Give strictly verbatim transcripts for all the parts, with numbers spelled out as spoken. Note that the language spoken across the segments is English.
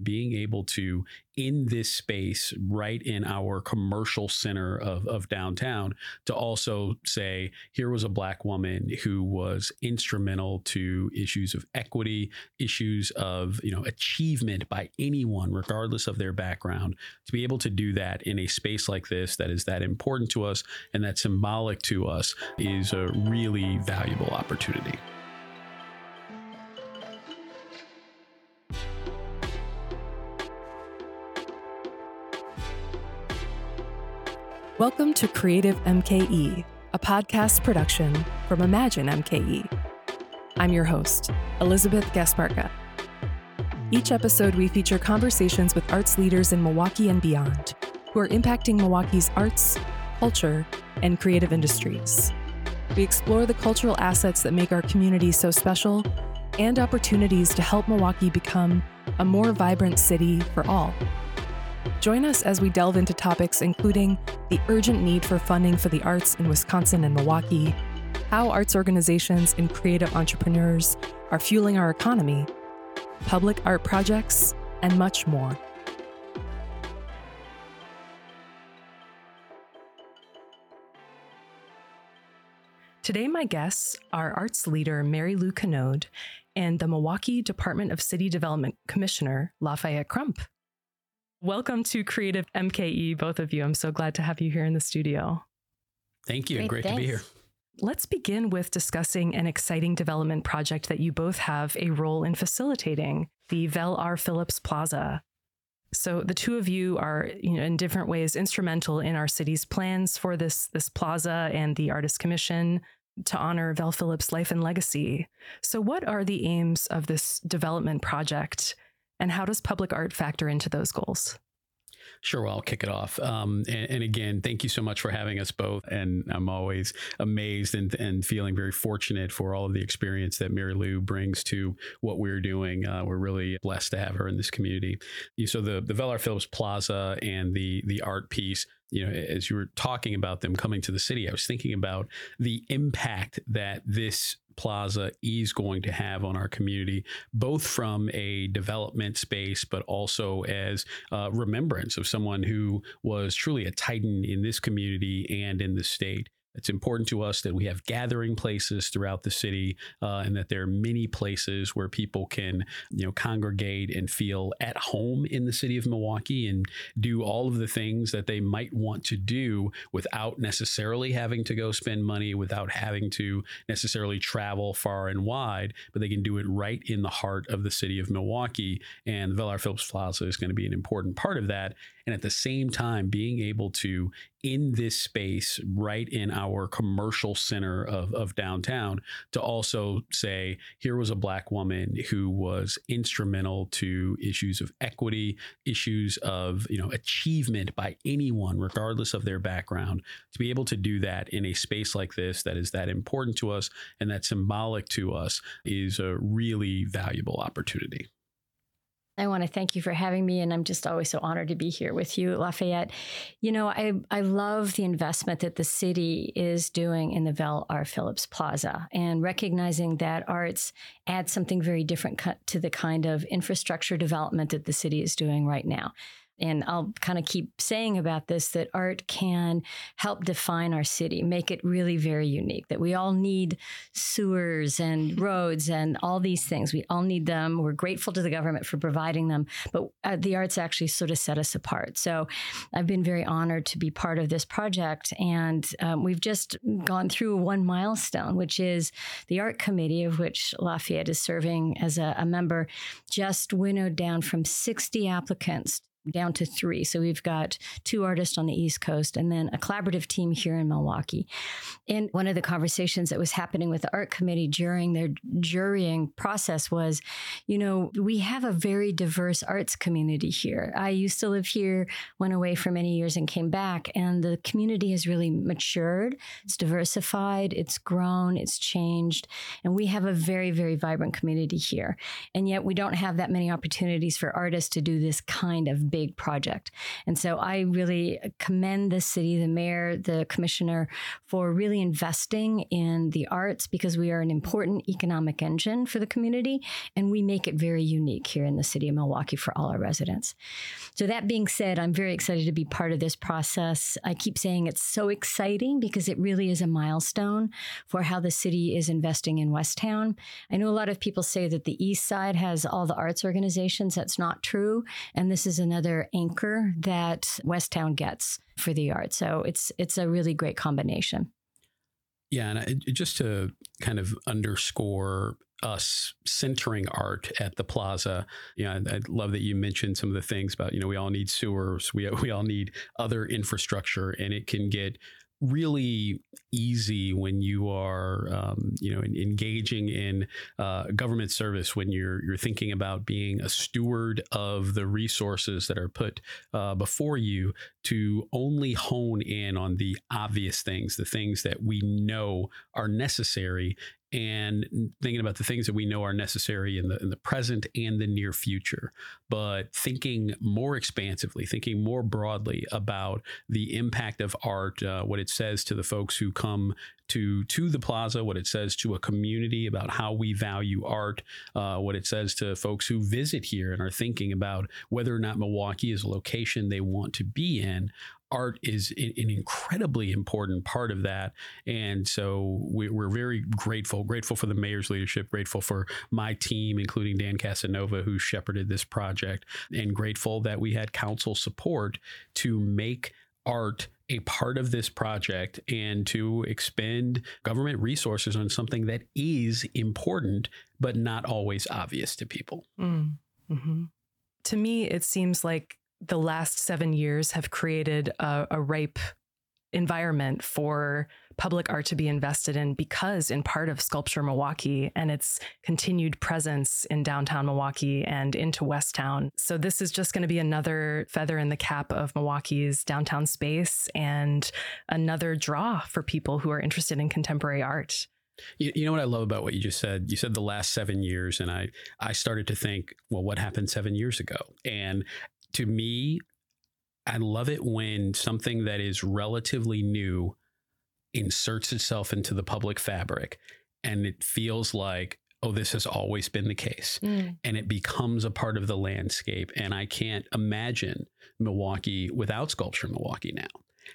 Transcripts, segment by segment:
being able to, in this space, right in our commercial center of, of downtown, to also say, here was a Black woman who was instrumental to issues of equity, issues of, you know, achievement by anyone, regardless of their background, to be able to do that in a space like this that is that important to us and that symbolic to us is a really valuable opportunity. Welcome to Creative M K E, a podcast production from Imagine M K E. I'm your host, Elizabeth Gasparka. Each episode, we feature conversations with arts leaders in Milwaukee and beyond, who are impacting Milwaukee's arts, culture, and creative industries. We explore the cultural assets that make our community so special and opportunities to help Milwaukee become a more vibrant city for all. Join us as we delve into topics including the urgent need for funding for the arts in Wisconsin and Milwaukee, how arts organizations and creative entrepreneurs are fueling our economy, public art projects, and much more. Today, my guests are arts leader Mary Lou Canode and the Milwaukee Department of City Development Commissioner Lafayette Crump. Welcome to Creative M K E, both of you. I'm so glad to have you here in the studio. Thank you. Great, Great thanks. to be here. Let's begin with discussing an exciting development project that you both have a role in facilitating, the Vel R. Phillips Plaza. So the two of you are, you know, in different ways instrumental in our city's plans for this, this plaza and the Artist Commission to honor Vel Phillips' life and legacy. So what are the aims of this development project, and how does public art factor into those goals? Sure. Well, I'll kick it off. Um, and, and again, thank you so much for having us both. And I'm always amazed and, and feeling very fortunate for all of the experience that Mary Lou brings to what we're doing. Uh, we're really blessed to have her in this community. So the, the Vel R. Phillips Plaza and the, the art piece, you know, as you were talking about them coming to the city, I was thinking about the impact that this plaza is going to have on our community, both from a development space, but also as uh, remembrance of someone who was truly a titan in this community and in the state. It's important to us that we have gathering places throughout the city, uh, and that there are many places where people can, you know, congregate and feel at home in the city of Milwaukee and do all of the things that they might want to do without necessarily having to go spend money, without having to necessarily travel far and wide, but they can do it right in the heart of the city of Milwaukee. And the Vel R. Phillips Plaza is going to be an important part of that. And at the same time, being able to, in this space, right in our commercial center of, of downtown, to also say, here was a Black woman who was instrumental to issues of equity, issues of, you know, achievement by anyone, regardless of their background, to be able to do that in a space like this that is that important to us and that symbolic to us is a really valuable opportunity. I want to thank you for having me, and I'm just always so honored to be here with you, Lafayette. You know, I, I love the investment that the city is doing in the Vel R. Phillips Plaza, and recognizing that arts add something very different to the kind of infrastructure development that the city is doing right now. And I'll kind of keep saying about this, that art can help define our city, make it really very unique, that we all need sewers and roads and all these things. We all need them. We're grateful to the government for providing them, but uh, the arts actually sort of set us apart. So I've been very honored to be part of this project. And um, we've just gone through one milestone, which is the art committee, of which Lafayette is serving as a, a member, just winnowed down from sixty applicants down to three. So we've got two artists on the East Coast and then a collaborative team here in Milwaukee. And one of the conversations that was happening with the art committee during their jurying process was, you know, we have a very diverse arts community here. I used to live here, went away for many years and came back, and the community has really matured. It's diversified, it's grown, it's changed, and we have a very, very vibrant community here. And yet we don't have that many opportunities for artists to do this kind of big project. And so I really commend the city, the mayor, the commissioner for really investing in the arts, because we are an important economic engine for the community, and we make it very unique here in the city of Milwaukee for all our residents. So that being said, I'm very excited to be part of this process. I keep saying it's so exciting because it really is a milestone for how the city is investing in Westtown. I know a lot of people say that the East Side has all the arts organizations. That's not true. And this is another anchor that Westtown gets for the arts. So it's it's a really great combination. Yeah, and I, just to kind of underscore us centering art at the plaza, you know, I, I love that you mentioned some of the things about, you know, we all need sewers, we we all need other infrastructure, and it can get really easy when you are, um, you know, engaging in uh, government service, when you're you're thinking about being a steward of the resources that are put uh, before you, to only hone in on the obvious things, the things that we know are necessary, and thinking about the things that we know are necessary in the in the present and the near future, but thinking more expansively, thinking more broadly about the impact of art, uh, what it says to the folks who come to to the plaza, what it says to a community about how we value art, uh, what it says to folks who visit here and are thinking about whether or not Milwaukee is a location they want to be in. Art is an incredibly important part of that. And so we're very grateful, grateful for the mayor's leadership, grateful for my team, including Dan Casanova, who shepherded this project, and grateful that we had council support to make art a part of this project and to expend government resources on something that is important, but not always obvious to people. Mm. Mm-hmm. To me, it seems like the last seven years have created a, a ripe environment for public art to be invested in, because in part of Sculpture Milwaukee and its continued presence in downtown Milwaukee and into Westtown. So this is just going to be another feather in the cap of Milwaukee's downtown space and another draw for people who are interested in contemporary art. You, you know what I love about what you just said? You said the last seven years, and I, I started to think, well, what happened seven years ago? And to me, I love it when something that is relatively new inserts itself into the public fabric, and it feels like, oh, this has always been the case. Mm. And it becomes a part of the landscape. And I can't imagine Milwaukee without Sculpture Milwaukee now.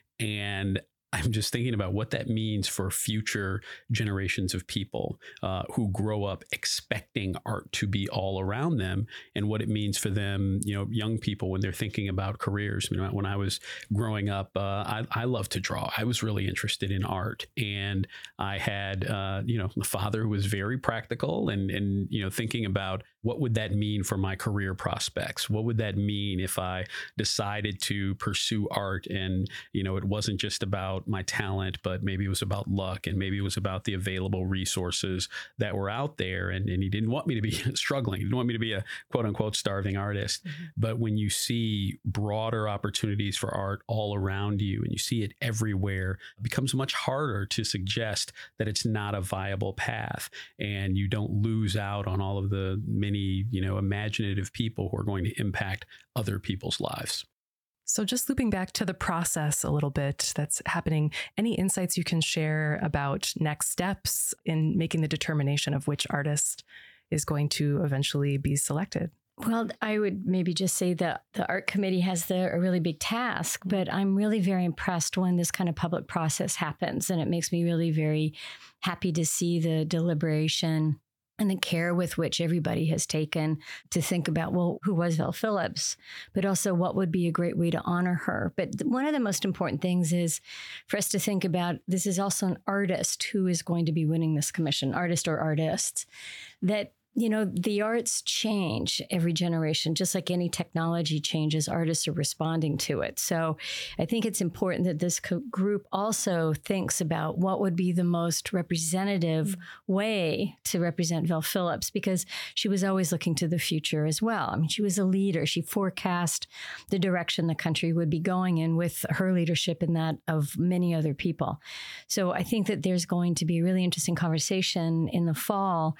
And I'm just thinking about what that means for future generations of people uh, who grow up expecting art to be all around them, and what it means for them, you know, young people when they're thinking about careers. You know, when I was growing up, uh, I, I loved to draw. I was really interested in art, and I had, uh, you know, a father who was very practical, and and you know, thinking about what would that mean for my career prospects? What would that mean if I decided to pursue art, and you know, it wasn't just about my talent, but maybe it was about luck, and maybe it was about the available resources that were out there. And, and he didn't want me to be struggling. He didn't want me to be a quote unquote starving artist. Mm-hmm. But when you see broader opportunities for art all around you, and you see it everywhere, it becomes much harder to suggest that it's not a viable path, and you don't lose out on all of the many, you know, imaginative people who are going to impact other people's lives. So just looping back to the process a little bit that's happening, any insights you can share about next steps in making the determination of which artist is going to eventually be selected? Well, I would maybe just say that the art committee has the, a really big task, but I'm really very impressed when this kind of public process happens. And it makes me really very happy to see the deliberation and the care with which everybody has taken to think about, well, who was Val Phillips, but also what would be a great way to honor her. But one of the most important things is for us to think about, this is also an artist who is going to be winning this commission, artist or artists, that you know, the arts change every generation, just like any technology changes, artists are responding to it. So I think it's important that this co- group also thinks about what would be the most representative mm-hmm. way to represent Val Phillips, because she was always looking to the future as well. I mean, she was a leader. She forecast the direction the country would be going in with her leadership and that of many other people. So I think that there's going to be a really interesting conversation in the fall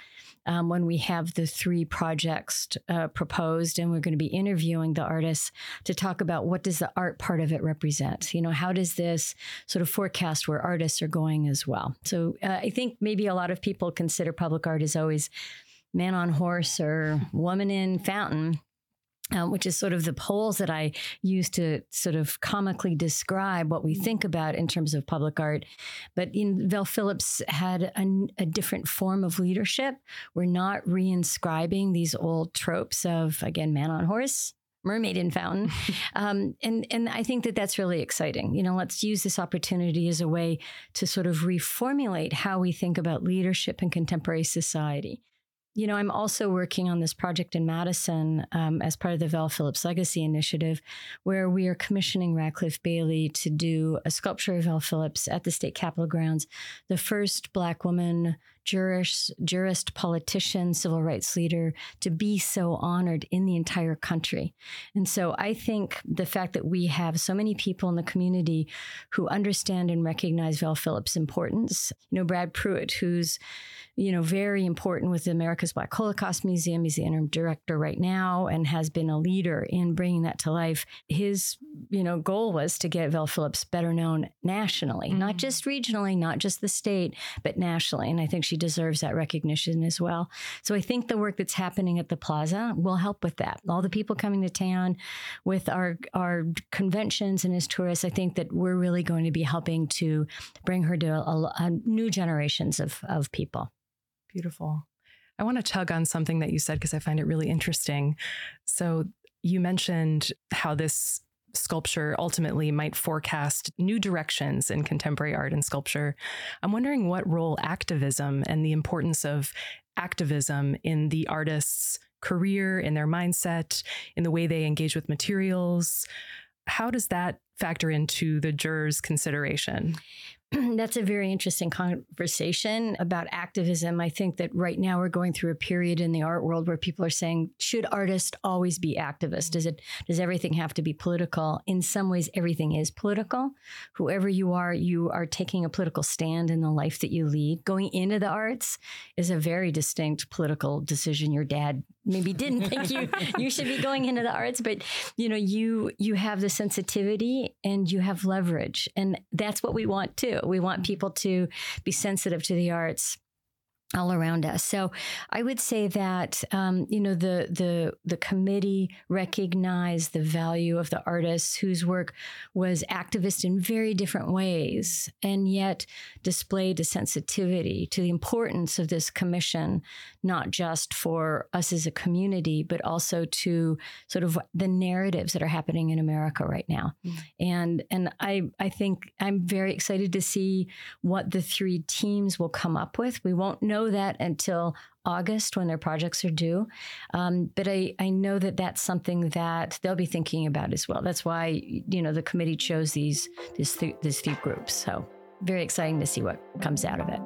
um, when we have the three projects uh, proposed, and we're going to be interviewing the artists to talk about what does the art part of it represent. You know, how does this sort of forecast where artists are going as well? So uh, I think maybe a lot of people consider public art as always man on horse or woman in fountain. Um, which is sort of the polls that I use to sort of comically describe what we think about in terms of public art. But in, Vel Phillips had a, a different form of leadership. We're not reinscribing these old tropes of, again, man on horse, mermaid in fountain. um, and, and I think that that's really exciting. You know, let's use this opportunity as a way to sort of reformulate how we think about leadership in contemporary society. You know, I'm also working on this project in Madison um, as part of the Vel Phillips Legacy Initiative, where we are commissioning Radcliffe Bailey to do a sculpture of Vel Phillips at the state capitol grounds, the first Black woman jurist, jurist, politician, civil rights leader to be so honored in the entire country. And so I think the fact that we have so many people in the community who understand and recognize Vel Phillips' importance, you know, Brad Pruitt, who's you know, very important with the America's Black Holocaust Museum. He's the interim director right now and has been a leader in bringing that to life. His, you know, goal was to get Vel Phillips better known nationally, mm-hmm. not just regionally, not just the state, but nationally. And I think she deserves that recognition as well. So I think the work that's happening at the Plaza will help with that. All the people coming to town with our, our conventions and as tourists, I think that we're really going to be helping to bring her to a, a new generations of, of people. Beautiful. I want to tug on something that you said because I find it really interesting. So you mentioned how this sculpture ultimately might forecast new directions in contemporary art and sculpture. I'm wondering what role activism and the importance of activism in the artist's career, in their mindset, in the way they engage with materials, how does that factor into the jurors' consideration? That's a very interesting conversation about activism. I think that right now we're going through a period in the art world where people are saying, should artists always be activists? Does it, does everything have to be political? In some ways, everything is political. Whoever you are, you are taking a political stand in the life that you lead. Going into the arts is a very distinct political decision. Your dad maybe didn't think you, you should be going into the arts, but you know, you, you have the sensitivity and you have leverage. And that's what we want too. We want people to be sensitive to the arts all around us. So I would say that, um, you know, the, the, the committee recognized the value of the artists whose work was activist in very different ways, and yet displayed a sensitivity to the importance of this commission, not just for us as a community, but also to sort of the narratives that are happening in America right now. Mm. And, and I, I think I'm very excited to see what the three teams will come up with. We won't know that until August when their projects are due. Um, but I, I know that that's something that they'll be thinking about as well. That's why, you know, the committee chose these, these, th- these three groups. So very exciting to see what comes out of it.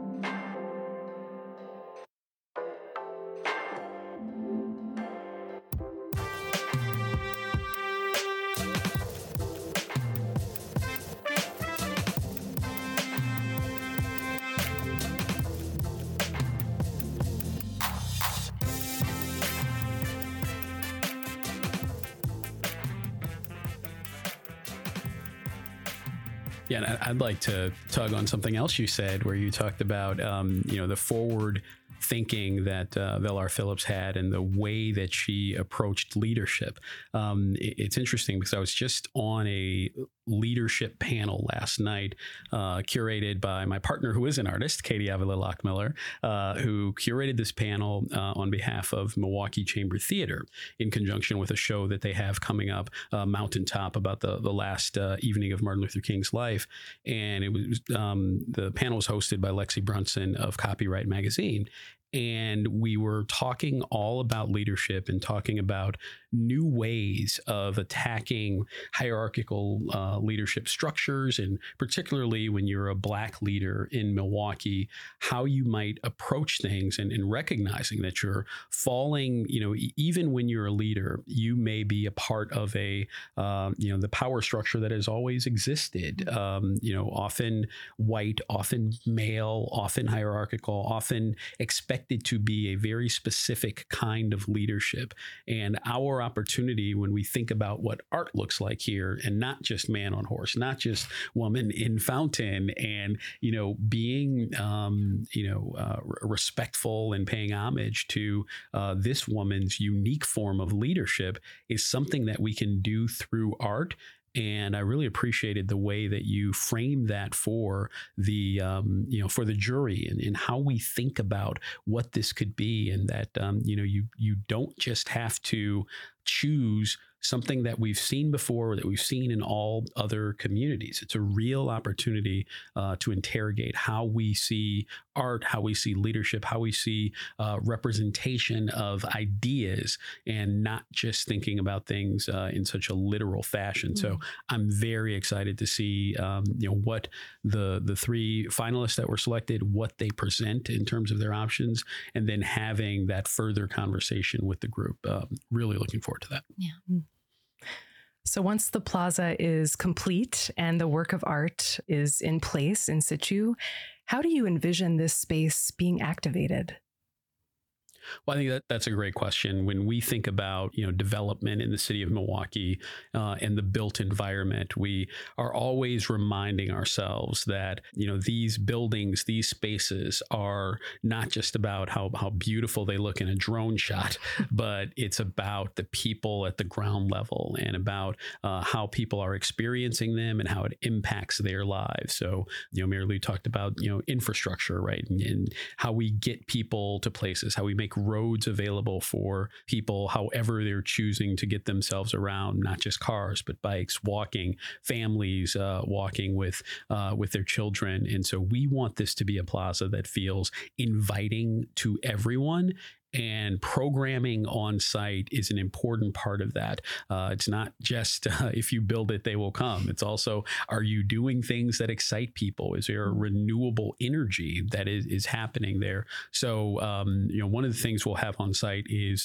Yeah, and I'd like to tug on something else you said, where you talked about, um, you know, the forward thinking that uh, Vel R. Phillips had and the way that she approached leadership. Um, it, it's interesting because I was just on a leadership panel last night, uh, curated by my partner, who is an artist, Katie Avila Lockmiller, uh, who curated this panel uh, on behalf of Milwaukee Chamber Theater in conjunction with a show that they have coming up, uh, Mountaintop, about the, the last uh, evening of Martin Luther King's life. And it was um, the panel was hosted by Lexi Brunson of Copyright Magazine. And we were talking all about leadership and talking about new ways of attacking hierarchical uh, leadership structures, and particularly when you're a Black leader in Milwaukee, how you might approach things, and, and recognizing that you're falling, you know, even when you're a leader, you may be a part of a, uh, you know, the power structure that has always existed, um, you know, often white, often male, often hierarchical, often expected expected to be a very specific kind of leadership. And our opportunity when we think about what art looks like here, and not just man on horse, not just woman in fountain, and, you know, being, um, you know, uh, respectful and paying homage to uh, this woman's unique form of leadership is something that we can do through art. And I really appreciated the way that you framed that for the, um, you know, for the jury, and, and how we think about what this could be, and that, um, you know, you you don't just have to choose something that we've seen before, or that we've seen in all other communities. It's a real opportunity uh, to interrogate how we see art, how we see leadership, how we see uh, representation of ideas, and not just thinking about things uh, in such a literal fashion. Mm-hmm. So I'm very excited to see, um, you know, what the the three finalists that were selected, what they present in terms of their options, and then having that further conversation with the group. Um, really looking forward to that. Yeah. So once the plaza is complete and the work of art is in place in situ, how do you envision this space being activated? Well, I think that that's a great question. When we think about, you know, development in the city of Milwaukee uh, and the built environment, we are always reminding ourselves that, you know, these buildings, these spaces are not just about how, how beautiful they look in a drone shot, but it's about the people at the ground level, and about uh, how people are experiencing them and how it impacts their lives. So, you know, Mayor Liu talked about, you know, infrastructure, right? And, and how we get people to places, how we make roads available for people, however they're choosing to get themselves around, not just cars, but bikes, walking, families uh, walking with uh, with their children. And so we want this to be a plaza that feels inviting to everyone. And programming on site is an important part of that. Uh, it's not just uh, if you build it, they will come. It's also, are you doing things that excite people? Is there a renewable energy that is, is happening there? So, um, you know, one of the things we'll have on site is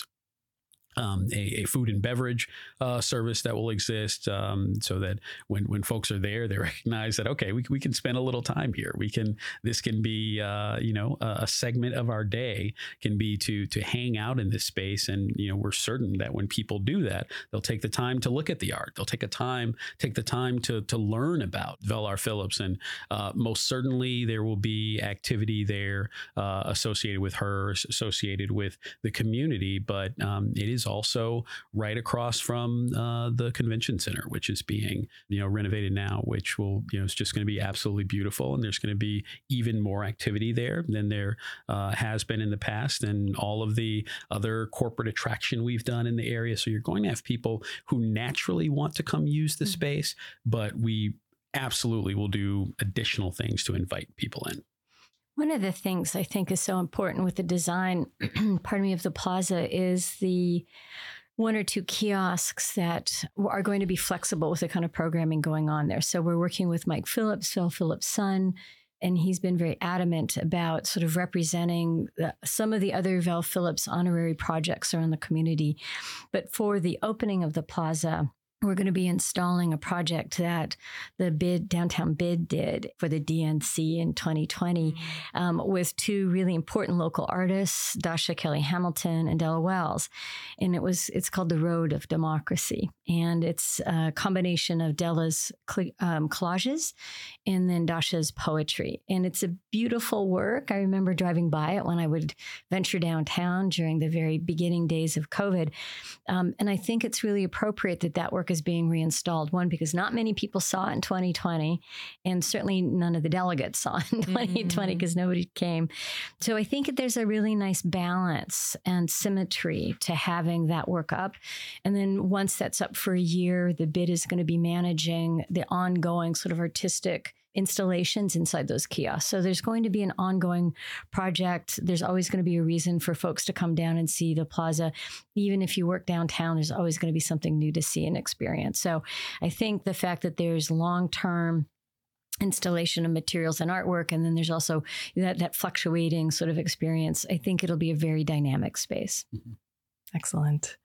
Um, a, a food and beverage uh, service that will exist, um, so that when, when folks are there, they recognize that, okay, we, we can spend a little time here. We can, this can be, uh, you know, a, a segment of our day can be to, to hang out in this space. And, you know, we're certain that when people do that, they'll take the time to look at the art. They'll take a time, take the time to, to learn about Vel R. Phillips. And uh, most certainly there will be activity there uh, associated with her, associated with the community. But um, it is also right across from uh, the convention center, which is being, you know, renovated now, which will, you know, it's just going to be absolutely beautiful. And there's going to be even more activity there than there uh, has been in the past, and all of the other corporate attraction we've done in the area. So you're going to have people who naturally want to come use the space, but we absolutely will do additional things to invite people in. One of the things I think is so important with the design, pardon me, of the plaza is the one or two kiosks that are going to be flexible with the kind of programming going on there. So we're working with Mike Phillips, Vel Phillips' son, and he's been very adamant about sort of representing the, some of the other Vel Phillips honorary projects around the community. But for the opening of the plaza, we're going to be installing a project that the bid downtown bid did for the D N C in twenty twenty um, with two really important local artists, Dasha Kelly Hamilton and Della Wells. And it was it's called The Road of Democracy. And it's a combination of Della's cl- um, collages and then Dasha's poetry. And it's a beautiful work. I remember driving by it when I would venture downtown during the very beginning days of COVID. Um, and I think it's really appropriate that that work is being reinstalled. One, because not many people saw it in twenty twenty, and certainly none of the delegates saw it in twenty twenty because mm-hmm. nobody came. So I think that there's a really nice balance and symmetry to having that work up. And then once that's up for a year, the bid is going to be managing the ongoing sort of artistic installations inside those kiosks. So there's going to be an ongoing project. There's always going to be a reason for folks to come down and see the plaza. Even if you work downtown, there's always going to be something new to see and experience. So I think the fact that there's long-term installation of materials and artwork, and then there's also that, that fluctuating sort of experience, I think it'll be a very dynamic space. Mm-hmm. Excellent.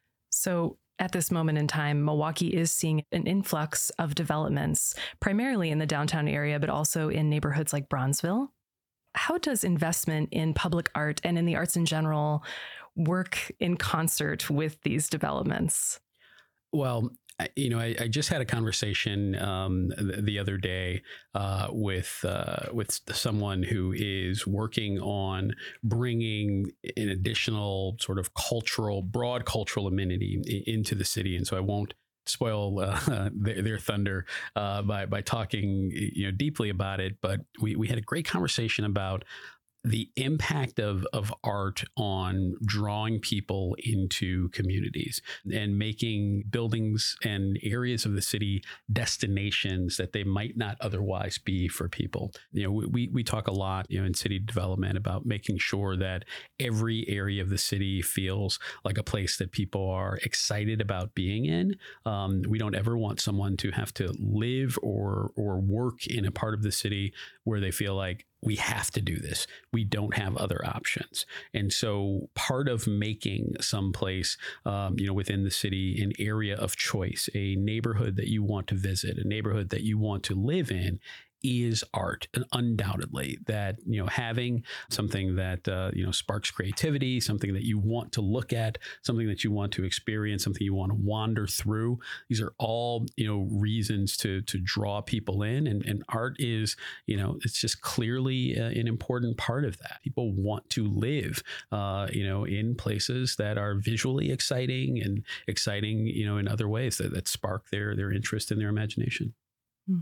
So at this moment in time, Milwaukee is seeing an influx of developments, primarily in the downtown area, but also in neighborhoods like Bronzeville. How does investment in public art and in the arts in general work in concert with these developments? Well, you know, I, I just had a conversation um, the, the other day uh, with uh, with someone who is working on bringing an additional sort of cultural, broad cultural amenity into the city, and so I won't spoil uh, their, their thunder uh, by by talking you know deeply about it. But we we had a great conversation about the impact of, of art on drawing people into communities and making buildings and areas of the city destinations that they might not otherwise be for people. You know, we, we talk a lot, you know, in city development about making sure that every area of the city feels like a place that people are excited about being in. Um, we don't ever want someone to have to live or, or work in a part of the city where they feel like, we have to do this. We don't have other options. And so part of making someplace, um, you know, within the city, an area of choice, a neighborhood that you want to visit, a neighborhood that you want to live in, is art. And undoubtedly that, you know, having something that, uh, you know, sparks creativity, something that you want to look at, something that you want to experience, something you want to wander through. These are all, you know, reasons to, to draw people in. And, and art is, you know, it's just clearly uh, an important part of that. People want to live, uh, you know, in places that are visually exciting and exciting, you know, in other ways that, that spark their, their interest and their imagination. Mm.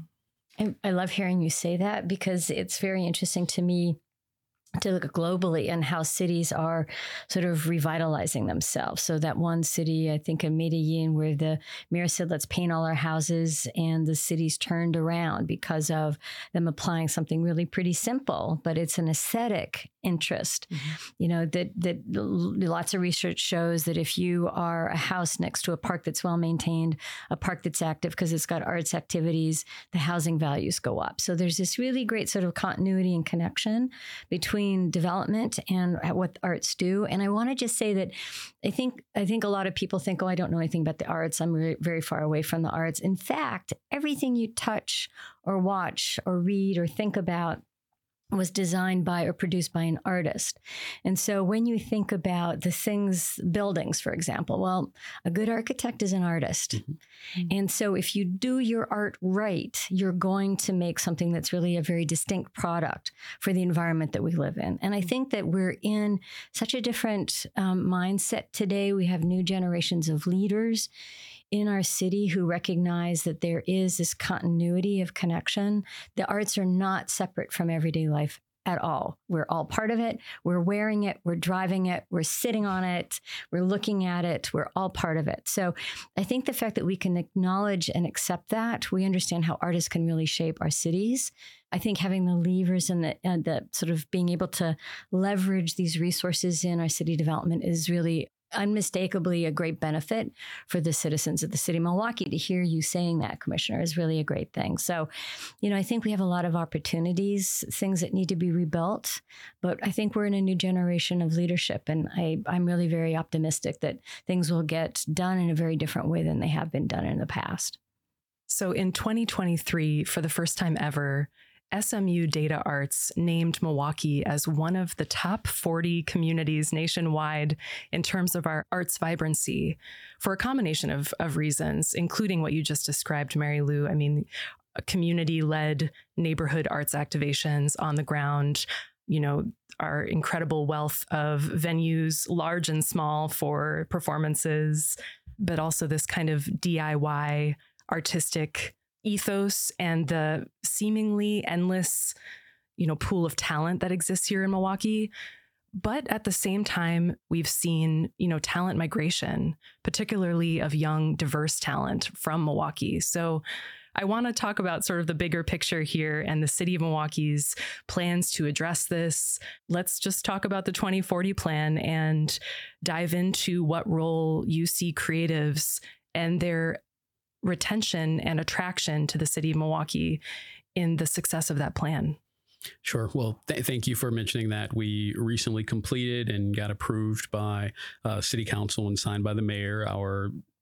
I love hearing you say that because it's very interesting to me to look globally and how cities are sort of revitalizing themselves. So that one city, I think in Medellin, where the mayor said, let's paint all our houses, and the city's turned around because of them applying something really pretty simple, but it's an aesthetic interest. Mm-hmm. You know, that, that lots of research shows that if you are a house next to a park that's well maintained, a park that's active because it's got arts activities, the housing values go up. So there's this really great sort of continuity and connection between development and what arts do. And I want to just say that I think I think a lot of people think, oh, I don't know anything about the arts. I'm re- very far away from the arts. In fact, everything you touch or watch or read or think about was designed by or produced by an artist. And so when you think about the things, buildings, for example, well, a good architect is an artist. Mm-hmm. And so if you do your art right, you're going to make something that's really a very distinct product for the environment that we live in. And I think that we're in such a different um, mindset today. We have new generations of leaders in our city who recognize that there is this continuity of connection. The arts are not separate from everyday life at all. We're all part of it. We're wearing it. We're driving it. We're sitting on it. We're looking at it. We're all part of it. So I think the fact that we can acknowledge and accept that, we understand how artists can really shape our cities. I think having the levers and the, and the sort of being able to leverage these resources in our city development is really unmistakably a great benefit for the citizens of the city of Milwaukee. To hear you saying that, Commissioner, is really a great thing. So, you know, I think we have a lot of opportunities, things that need to be rebuilt, but I think we're in a new generation of leadership. And I, I'm really very optimistic that things will get done in a very different way than they have been done in the past. So in twenty twenty-three, for the first time ever, S M U Data Arts named Milwaukee as one of the top forty communities nationwide in terms of our arts vibrancy for a combination of, of reasons, including what you just described, Mary Lou. I mean, community-led neighborhood arts activations on the ground, you know, our incredible wealth of venues, large and small, for performances, but also this kind of D I Y artistic ethos and the seemingly endless, you know, pool of talent that exists here in Milwaukee. But at the same time, we've seen, you know, talent migration, particularly of young, diverse talent from Milwaukee. So I want to talk about sort of the bigger picture here and the city of Milwaukee's plans to address this. Let's just talk about the twenty forty plan and dive into what role you see creatives and their retention and attraction to the city of Milwaukee in the success of that plan. Sure. Well, th- thank you for mentioning that. We recently completed and got approved by uh, City Council and signed by the mayor our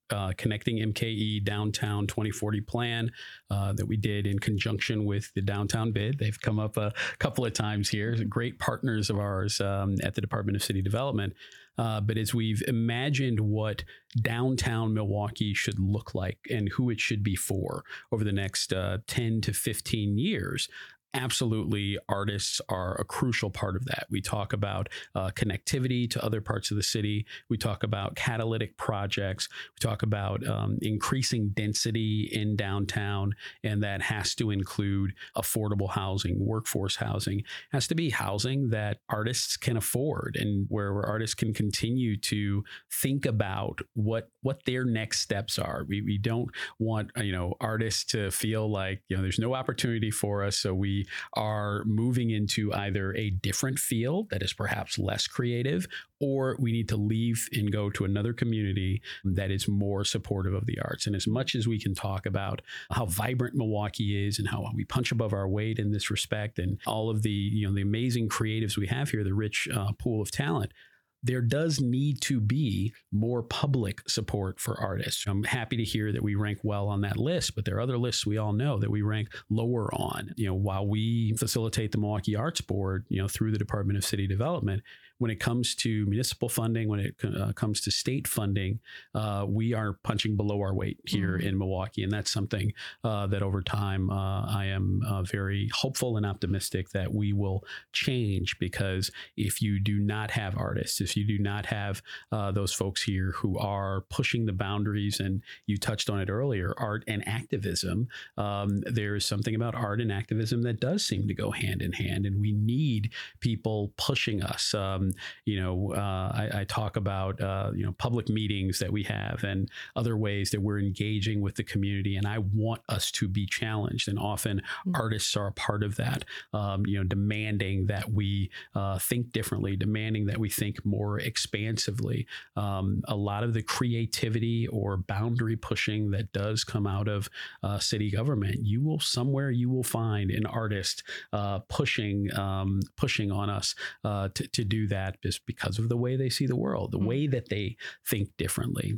uh, Connecting M K E Downtown twenty forty plan uh, that we did in conjunction with the downtown bid. They've come up a couple of times here. Great partners of ours um, at the Department of City Development. Uh, but as we've imagined what downtown Milwaukee should look like and who it should be for over the next uh, ten to fifteen years, absolutely, artists are a crucial part of that. We talk about uh, connectivity to other parts of the city. We talk about catalytic projects. We talk about um, increasing density in downtown, and that has to include affordable housing, workforce housing. It has to be housing that artists can afford, and where, where artists can continue to think about what what their next steps are. We we don't want you know artists to feel like you know there's no opportunity for us, so we are moving into either a different field that is perhaps less creative, or we need to leave and go to another community that is more supportive of the arts. And as much as we can talk about how vibrant Milwaukee is and how we punch above our weight in this respect, and all of the you know the amazing creatives we have here, the rich uh, pool of talent, there does need to be more public support for artists. I'm happy to hear that we rank well on that list, but there are other lists we all know that we rank lower on. You know, while we facilitate the Milwaukee Arts Board, you know, through the Department of City Development, when it comes to municipal funding, when it uh, comes to state funding, uh, we are punching below our weight here mm-hmm. in Milwaukee. And that's something uh, that over time, uh, I am uh, very hopeful and optimistic that we will change, because if you do not have artists, if you do not have uh, those folks here who are pushing the boundaries, and you touched on it earlier, art and activism, um, there is something about art and activism that does seem to go hand in hand, and we need people pushing us. Um, you know, uh, I, I talk about, uh, you know, public meetings that we have and other ways that we're engaging with the community. And I want us to be challenged. And often mm-hmm. artists are a part of that, um, you know, demanding that we uh, think differently, demanding that we think more expansively. Um, a lot of the creativity or boundary pushing that does come out of uh, city government, you will somewhere you will find an artist uh, pushing, um, pushing on us uh, to, to do that. That just because of the way they see the world, the mm. way that they think differently.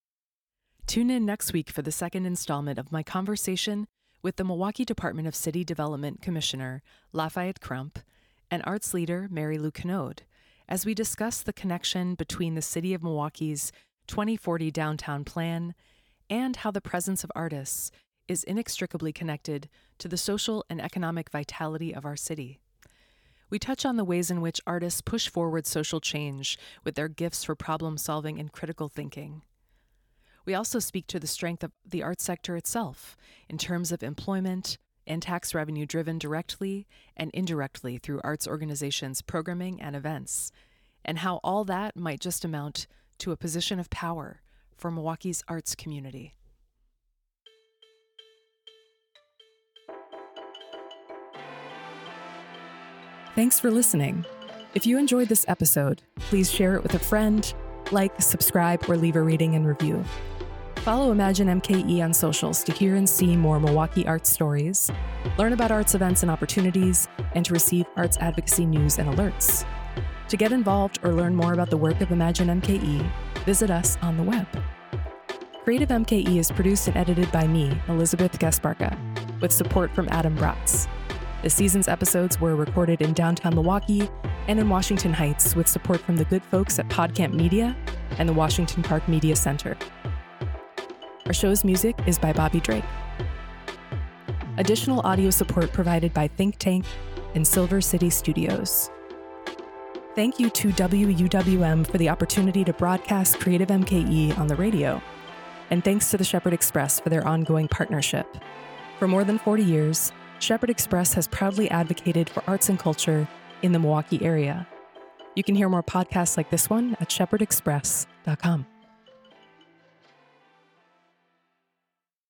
Tune in next week for the second installment of my conversation with the Milwaukee Department of City Development Commissioner Lafayette Crump and arts leader Mary Lou Canode, as we discuss the connection between the City of Milwaukee's twenty forty downtown plan and how the presence of artists is inextricably connected to the social and economic vitality of our city. We touch on the ways in which artists push forward social change with their gifts for problem solving and critical thinking. We also speak to the strength of the arts sector itself in terms of employment and tax revenue driven directly and indirectly through arts organizations' programming and events, and how all that might just amount to a position of power for Milwaukee's arts community. Thanks for listening. If you enjoyed this episode, please share it with a friend, like, subscribe, or leave a rating and review. Follow Imagine M K E on socials to hear and see more Milwaukee arts stories, learn about arts events and opportunities, and to receive arts advocacy news and alerts. To get involved or learn more about the work of Imagine M K E, visit us on the web. Creative M K E is produced and edited by me, Elizabeth Gasparka, with support from Adam Bratz. This season's episodes were recorded in downtown Milwaukee and in Washington Heights with support from the good folks at PodCamp Media and the Washington Park Media Center. Our show's music is by Bobby Drake. Additional audio support provided by Think Tank and Silver City Studios. Thank you to W U W M for the opportunity to broadcast Creative M K E on the radio. And thanks to the Shepherd Express for their ongoing partnership. For more than forty years, Shepherd Express has proudly advocated for arts and culture in the Milwaukee area. You can hear more podcasts like this one at shepherd express dot com.